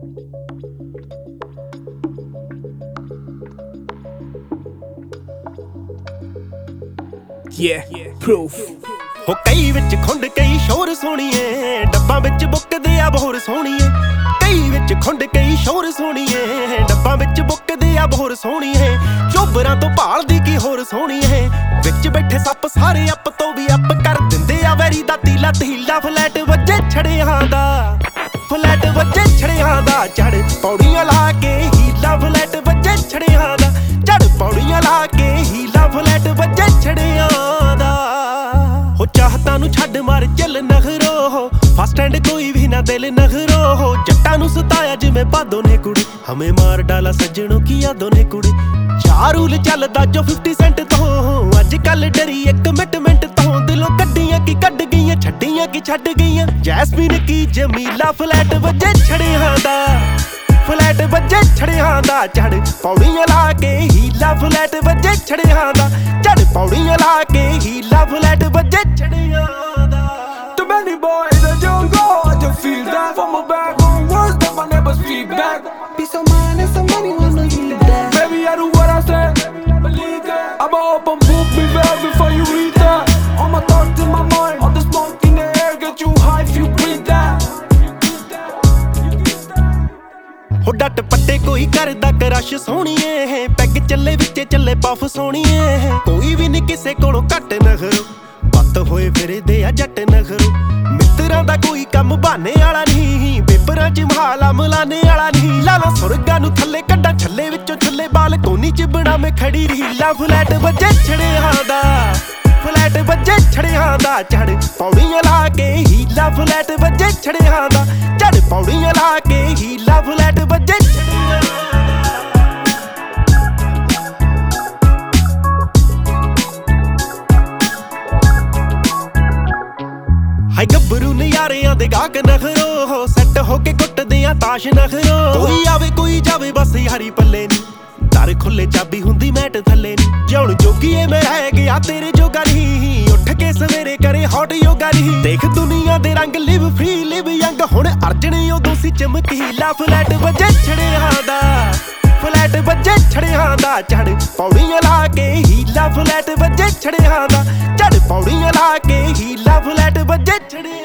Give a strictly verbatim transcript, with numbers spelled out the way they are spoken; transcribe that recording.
Yeah, proof. ਹੋ ਕਈ ਵਿੱਚ ਖੁੰਡ ਕਈ ਸ਼ੋਰ ਸੋਣੀਏ, ਡੱਬਾਂ ਵਿੱਚ ਬੁੱਕਦੇ ਆ ਬੋਰ ਸੋਣੀਏ। ਕਈ ਵਿੱਚ ਖੁੰਡ ਕਈ ਸ਼ੋਰ ਸੋਣੀਏ, ਡੱਬਾਂ ਵਿੱਚ ਬੁੱਕਦੇ ਆ ਬੋਰ ਸੋਣੀਏ। ਚੋਬਰਾਂ ਤੋਂ ਭਾਲਦੀ ਕੀ ਹੋਰ ਸੋਣੀਏ, ਵਿੱਚ ਬੈਠੇ ਸੱਪ ਸਾਰੇ ਅੱਪ ਤੋਂ ਵੀ ਅੱਪ ਕਰ ਦਿੰਦੇ ਆ ਵੈਰੀ ਦਾ ਤੀਲਾ ਤੀਲਾ। ਫਲੈਟ ਵੱਜੇ ਛੜਿਆਂ ਦਾ, ਫਲੈਟ ਵੱਜੇ ਛੜਿਆਂ ਦਾ, ਚੜ ਪੌੜੀਆਂ ਲਾ ਕੇ ਹੀਲਾ। ਫਲੈਟ ਵੱਜੇ ਛੜਿਆਂ ਦਾ, ਚੜ ਪੌੜੀਆਂ ਲਾ ਕੇ ਹੀਲਾ। ਫਲੈਟ ਵੱਜੇ ਛੜਿਆਂ ਦਾ, ਹੋ ਚਾਹਤਾਂ ਨੂੰ ਛੱਡ ਮਾਰ ਚੱਲ ਨਖਰੋ। ਫਸਟ ਐਂਡ ਕੋਈ ਵੀ ਨਾ ਦਿਲ ਨਖਰੋ। ਜੱਟਾਂ ਨੂੰ ਸਤਾਇਆ ਜਿਵੇਂ ਬਾਦੋਂ ਨੇ ਕੁੜੀ, ਹਮੇ ਮਾਰ ਡਾਲਾ ਸੱਜਣੋਂ ਕੀ ਯਾਦੋਂ ਨੇ ਕੁੜੀ। ਚਾਰ ਰੂਲ ਚੱਲਦਾ ਜੋ ਫਿਫਟੀ ਸੈਂਟ ਤੋਂ, ਅੱਜ ਕੱਲ ਡਰੀ ਇੱਕ ਮਿੰਟ ਮਿੰਟ ਤੋਂ। ਦਿਲੋਂ ਕੱਢੀਆਂ ਕੀ ਕੱਢ ਗਈਆਂ, ਛੱਡੀਆਂ ਕੀ ਛੱਡ ਗਈਆਂ। ਜੈਸਮੀਨ ਕੀ ਜਮੀਲਾ, ਫਲੈਟ ਵੱਜੇ ਛੜਿਆਂ ਦਾ, ਫਲੈਟ ਵੱਜੇ ਛੜਿਆਂ ਦਾ, ਚੜ ਪੌੜੀਆਂ ਲਾ ਕੇ ਹੀਲਾ। ਫਲੈਟ ਵੱਜੇ ਛੜਿਆਂ ਦਾ, ਚੜ ਪੌੜੀਆਂ ਲਾ ਕੇ ਹੀਲਾ। ਫਲੈਟ ਵੱਜੇ ਛੜਿਆਂ ਦਾ। Too many boys that don't go, I just feel that. From my back on words that my neighbors feedback. Peace of mind and somebody wanna hear that. Baby, I do what I say, believe that. I'm a open book, be fair before you read that. All my thoughts in my mind, all the smoke in the air, get you high if you breathe that. ਹੋ ਡੱਟ ਪੱਟੇ ਕੋਈ ਕਰਦਾ crush ਸੋਣੀਏ, peg ਚੱਲੇ ਵਿੱਚੇ ਚੱਲੇ puff ਸੋਣੀਏ। ਕੋਈ ਵੀ ਨੀ ਕਿਸੇ ਕੋਲੋਂ ਘੱਟ ਨਖਰੋ, ਬੱਤ ਹੋਏ ਫਿਰਦੇ ਆ ਜੱਟ ਨਖਰੋ। ਮਿੱਤਰਾਂ ਦਾ ਕੋਈ ਕੰਮ ਬਹਾਨੇ ਵਾਲਾ ਨਹੀਂ, ਪੇਪਰਾਂ 'ਚ ਮਹਾਲਾ ਮਲਾਨੇ ਵਾਲਾ ਨਹੀਂ। ਲਾਲਾ ਸੁਰਗਾਂ ਨੂੰ ਥੱਲੇ ਕੱਢਾਂ ਛੱਲੇ ਵਿੱਚੋਂ ਛੱਲੇ, ਬਾਲ ਕੋਨੀ 'ਚ ਬਣਾਵੇਂ ਖੜੀ ਰੀਲਾ। ਫਲੈਟ ਵੱਜੇ ਛੜਿਆਂ ਦਾ, ਫਲੈਟ ਵੱਜੇ ਛੜਿਆਂ ਦਾ, ਚੜ ਪੌੜੀਆਂ ਲਾ ਕੇ ਹੀਲਾ। ਫਲੈਟ ਵੱਜੇ ਛੜਿਆਂ ਦਾ, ਚੜ ਪੌੜੀਆਂ ਲਾ ਕੇ ਹੀਲਾ। ਫਲੈਟ ਵੱਜੇ ਛੜਿਆਂ ਦਾ। ਹਾਈ ਗੱਭਰੂ ਨਜ਼ਾਰਿਆਂ ਦੇ ਗਾਹਕ ਨਖਰੋ, ਸੈੱਟ ਹੋ ਕੇ ਕੁੱਟਦੇ ਆ ਤਾਸ਼ ਨਖਰੋ। ਕੋਈ ਆਵੇ ਕੋਈ ਜਾਵੇ ਬਸ ਯਾਰੀ ਪੱਲੇ ਨੀ, ਦਰ ਖੁੱਲੇ ਚਾਬੀ ਹੁੰਦੀ ਮੈਟ ਥੱਲੇ ਨੀ। ਜਿਉਣ ਜੋਗੀਏ ਮੈਂ ਰਹਿ ਗਿਆ ਤੇਰੇ ਜੋਗਾ ਨਹੀਂ, ਉੱਠ ਕੇ ਸਵੇਰੇ ਕਰੇ ਹੌਟ ਯੋਗਾ ਨਹੀਂ। ਦੇਖ ਦੁਨੀਆ ਦੇ ਰੰਗ, ਲਿਵ ਫ੍ਰੀ ਲਿਵ ਯੰਗ, ਹੁਣ ਅਰਜਣੇ ਉਦੋਂ ਸੀ ਚਮਕੀਲਾ। ਫਲੈਟ ਵੱਜੇ ਛੜਿਆਂ ਦਾ, ਫਲੈਟ ਵੱਜੇ ਛੜਿਆਂ ਦਾ, ਚੜ ਪੌੜੀਆਂ ਲਾ ਕੇ ਹੀਲਾ। ਫਲੈਟ ਵੱਜੇ ਛੜਿਆਂ ਦਾ, ਚੜ ਪੌੜੀਆਂ ਲਾ ਕੇ ਹੀਲਾ। ਫਲੈਟ ਵੱਜੇ ਛੜਿਆਂ